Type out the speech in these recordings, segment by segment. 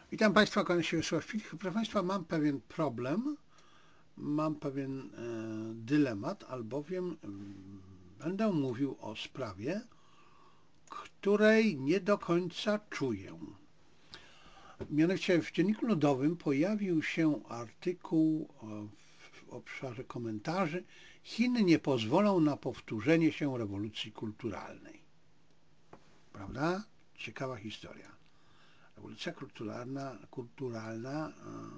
Witam Państwa, kłaniam się Wiesław Filich. Proszę Państwa, mam pewien problem, mam pewien dylemat, albowiem będę mówił o sprawie, której nie do końca czuję. Mianowicie w Dzienniku Ludowym pojawił się artykuł w obszarze komentarzy: Chiny nie pozwolą na powtórzenie się rewolucji kulturalnej. Prawda? Ciekawa historia. Rewolucja kulturalna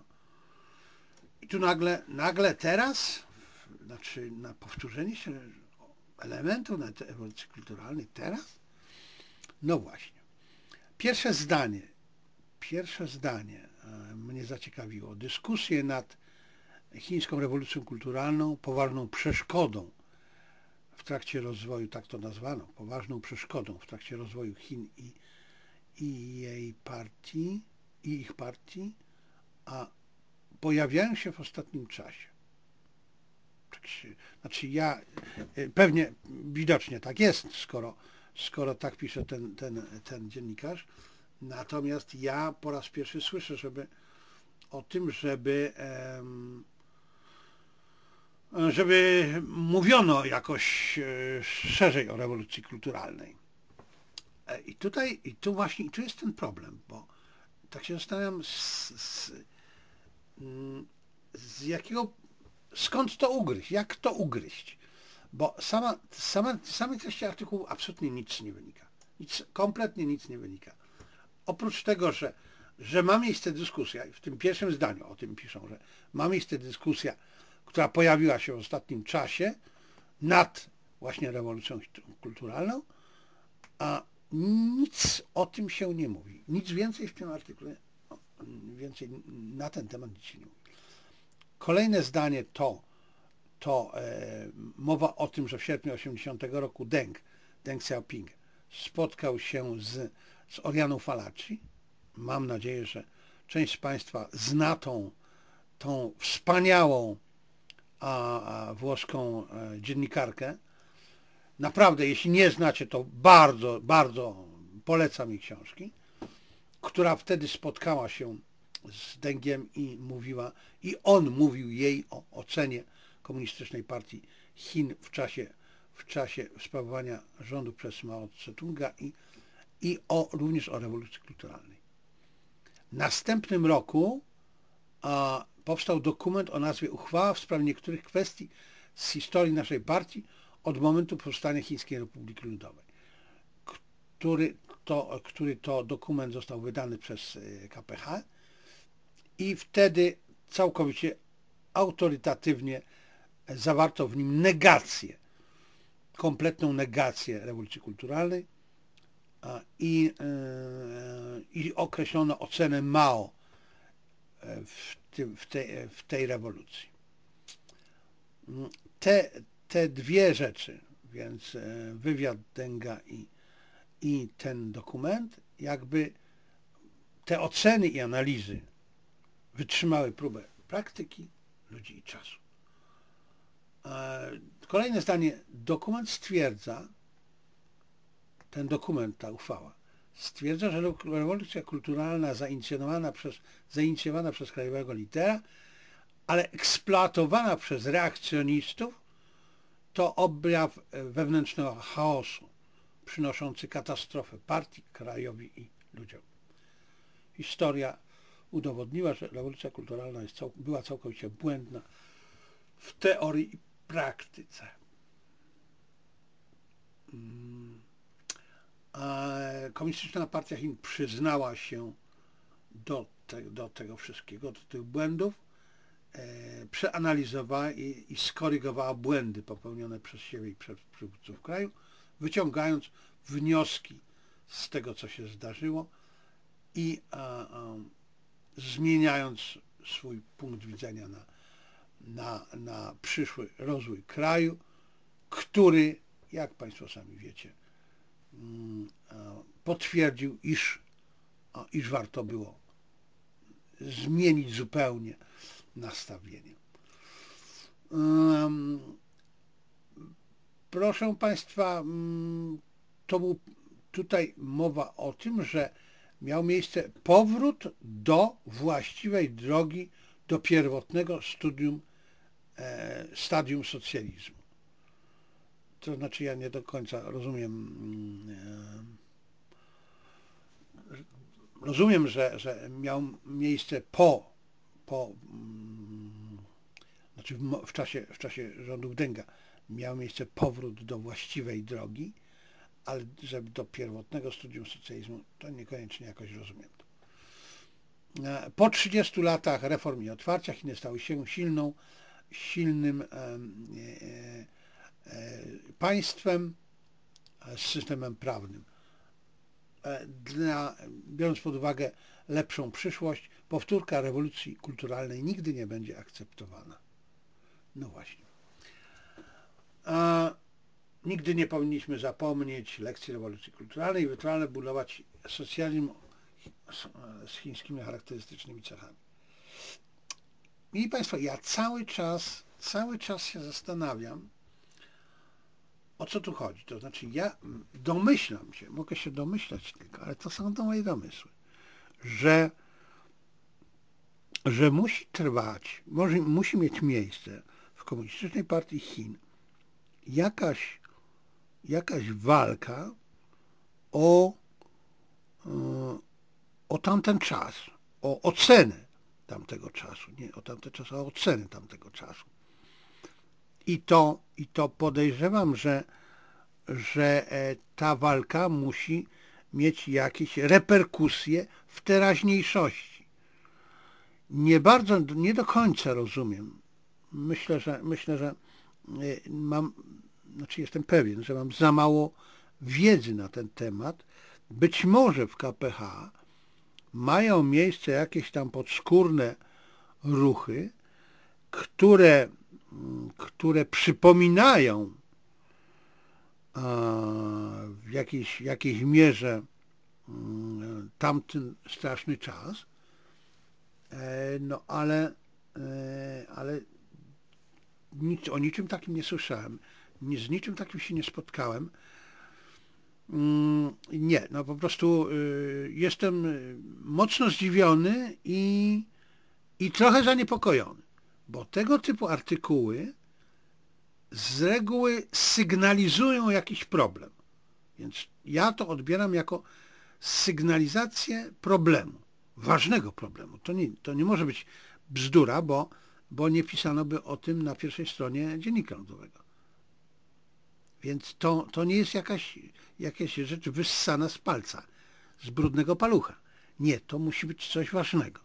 i tu nagle teraz, znaczy na powtórzenie się elementów na tej rewolucji kulturalnej teraz? No właśnie. Pierwsze zdanie mnie zaciekawiło. Dyskusje nad chińską rewolucją kulturalną, poważną przeszkodą w trakcie rozwoju, tak to nazwano, poważną przeszkodą w trakcie rozwoju Chin i jej partii, i ich partii, a pojawiają się w ostatnim czasie. Znaczy pewnie widocznie tak jest, skoro tak pisze ten dziennikarz. Natomiast ja po raz pierwszy słyszę, o tym, żeby mówiono jakoś szerzej o rewolucji kulturalnej. I tu jest ten problem, bo tak się zastanawiam, skąd to ugryźć, jak to ugryźć, bo z samej treści artykułu absolutnie nic nie wynika, kompletnie nic nie wynika. Oprócz tego, że ma miejsce dyskusja, w tym pierwszym zdaniu o tym piszą, że ma miejsce dyskusja, która pojawiła się w ostatnim czasie nad właśnie rewolucją kulturalną, a nic o tym się nie mówi. Nic więcej w tym artykule, więcej na ten temat nic się nie mówi. Kolejne zdanie to mowa o tym, że w sierpniu 80 roku Deng Xiaoping spotkał się z Orianą Fallaci. Mam nadzieję, że część z Państwa zna tą wspaniałą włoską dziennikarkę. Naprawdę, jeśli nie znacie, to bardzo, bardzo polecam jej książki, która wtedy spotkała się z Dengiem i on mówił jej o ocenie Komunistycznej Partii Chin w czasie sprawowania rządu przez Mao Tse-tunga i również o rewolucji kulturalnej. W następnym roku powstał dokument o nazwie Uchwała w sprawie niektórych kwestii z historii naszej partii od momentu powstania Chińskiej Republiki Ludowej, który to dokument został wydany przez KPH i wtedy całkowicie autorytatywnie zawarto w nim kompletną negację rewolucji kulturalnej i określono ocenę Mao w tej rewolucji. Te dwie rzeczy, więc wywiad Denga i ten dokument, jakby te oceny i analizy wytrzymały próbę praktyki, ludzi i czasu. Kolejne zdanie. Ta uchwała stwierdza, że rewolucja kulturalna zainicjowana przez krajowego lidera, ale eksploatowana przez reakcjonistów, to objaw wewnętrznego chaosu, przynoszący katastrofę partii, krajowi i ludziom. Historia udowodniła, że rewolucja kulturalna była całkowicie błędna w teorii i praktyce. Komunistyczna Partia Chin przyznała się do tego wszystkiego, do tych błędów, przeanalizowała i skorygowała błędy popełnione przez siebie i przez przywódców kraju, wyciągając wnioski z tego, co się zdarzyło i zmieniając swój punkt widzenia na przyszły rozwój kraju, który, jak Państwo sami wiecie, potwierdził, iż warto było zmienić zupełnie nastawienie. Proszę Państwa, to był tutaj mowa o tym, że miał miejsce powrót do właściwej drogi, do pierwotnego stadium socjalizmu. To znaczy, ja nie do końca rozumiem, że miał miejsce znaczy w czasie rządów Dęga miał miejsce powrót do właściwej drogi, ale że do pierwotnego studium socjalizmu, to niekoniecznie jakoś rozumiem to. Po 30 latach reform i otwarcia Chiny stały się silnym państwem z systemem prawnym. Biorąc pod uwagę lepszą przyszłość, powtórka rewolucji kulturalnej nigdy nie będzie akceptowana. No właśnie. Nigdy nie powinniśmy zapomnieć lekcji rewolucji kulturalnej i wytrwale budować socjalizm z chińskimi charakterystycznymi cechami. Mili Państwo, ja cały czas się zastanawiam, o co tu chodzi. To znaczy, ja domyślam się, mogę się domyślać tylko, ale to są to moje domysły, że musi trwać, musi mieć miejsce w Komunistycznej Partii Chin jakaś walka o tamten czas, o ocenę tamtego czasu, nie o tamten czas, a o ocenę tamtego czasu. I to podejrzewam, że ta walka musi mieć jakieś reperkusje w teraźniejszości. Nie do końca rozumiem. Myślę, że jestem pewien, że mam za mało wiedzy na ten temat. Być może w KPH mają miejsce jakieś tam podskórne ruchy, które przypominają w jakiejś mierze tamten straszny czas, no ale o niczym takim nie słyszałem, z niczym takim się nie spotkałem. Nie, no po prostu jestem mocno zdziwiony i trochę zaniepokojony, bo tego typu artykuły z reguły sygnalizują jakiś problem. Więc ja to odbieram jako sygnalizację problemu, ważnego problemu. To nie może być bzdura, bo nie pisano by o tym na pierwszej stronie Dziennika Ludowego. Więc to nie jest jakaś rzecz wyssana z palca, z brudnego palucha. Nie, to musi być coś ważnego.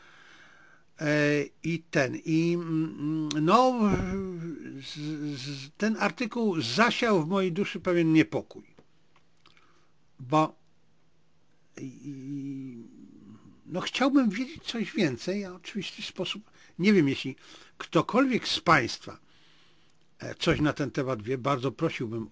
Ten artykuł zasiał w mojej duszy pewien niepokój, bo chciałbym wiedzieć coś więcej, a w oczywisty sposób nie wiem, jeśli ktokolwiek z Państwa coś na ten temat wie, bardzo prosiłbym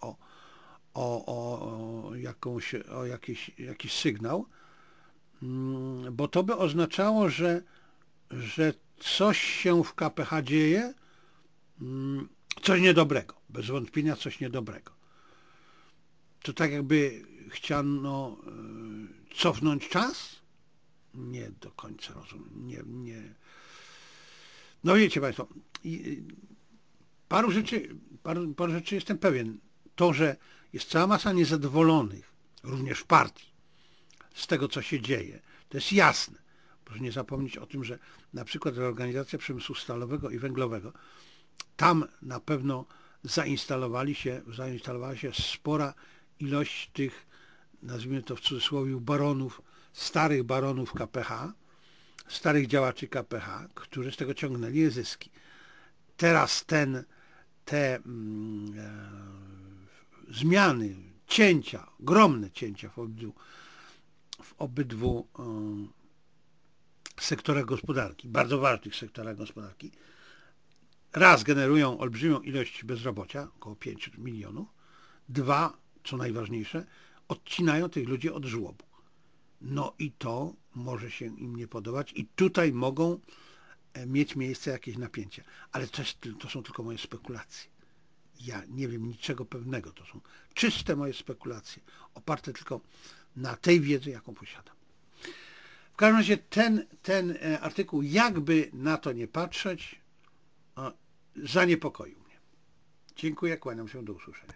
o jakiś sygnał, bo to by oznaczało, że coś się w KPH dzieje, coś niedobrego, bez wątpienia coś niedobrego. To tak jakby chciano cofnąć czas? Nie do końca rozumiem. Nie. No wiecie Państwo, paru rzeczy jestem pewien. To, że jest cała masa niezadowolonych, również w partii, z tego, co się dzieje, to jest jasne. Proszę nie zapomnieć o tym, że na przykład reorganizacja przemysłu stalowego i węglowego, tam na pewno zainstalowała się spora ilość tych, nazwijmy to w cudzysłowie, baronów, starych baronów KPH, starych działaczy KPH, którzy z tego ciągnęli zyski. Teraz te zmiany, cięcia, ogromne cięcia w obydwu sektorach gospodarki, bardzo ważnych sektorach gospodarki, raz generują olbrzymią ilość bezrobocia, około 5 milionów, dwa, co najważniejsze, odcinają tych ludzi od żłobu. No i to może się im nie podobać i tutaj mogą mieć miejsce jakieś napięcia. Ale to są tylko moje spekulacje. Ja nie wiem niczego pewnego. To są czyste moje spekulacje, oparte tylko na tej wiedzy, jaką posiadam. W każdym razie ten artykuł, jakby na to nie patrzeć, zaniepokoił mnie. Dziękuję, kłaniam się, do usłyszenia.